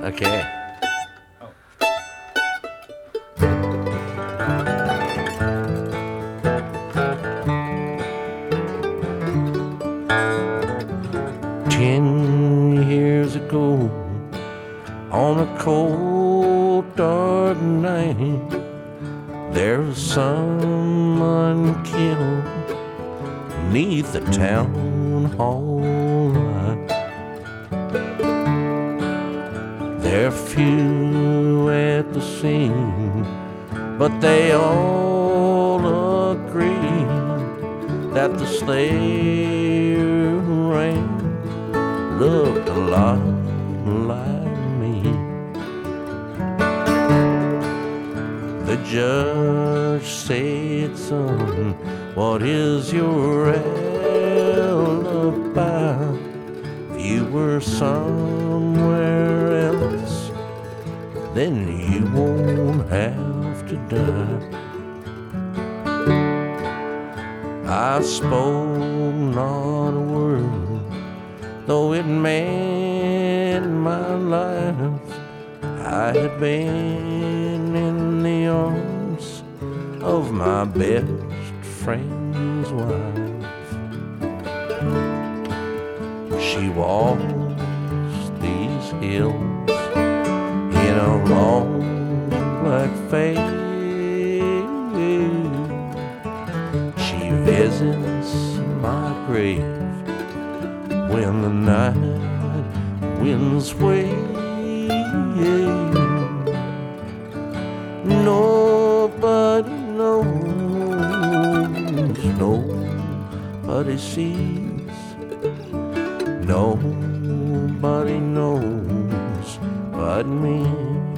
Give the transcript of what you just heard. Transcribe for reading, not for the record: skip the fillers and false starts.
Okay. 10 years ago, on a cold, dark night, there was someone killed beneath the town hall light. There are few at the scene, but they all agree that the slayer who ran looked a lot like me. The judge said, son, what is your alibi? If you were somewhere else, then you won't have to die. I spoke not a word, though it meant my life. I had been in the arms of my best friend's wife. She walks these hills in a long black fade. She visits my grave when the night winds wave. Nobody knows, nobody sees, nobody knows but me.